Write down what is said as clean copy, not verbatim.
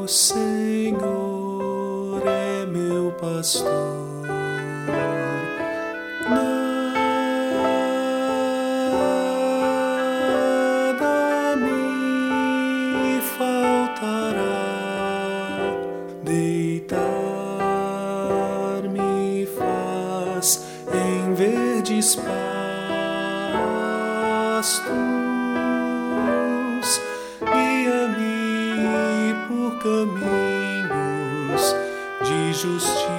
O Senhor é meu pastor, nada me faltará. Deitar-me faz em verdes pastos, guia-me por caminhos de justiça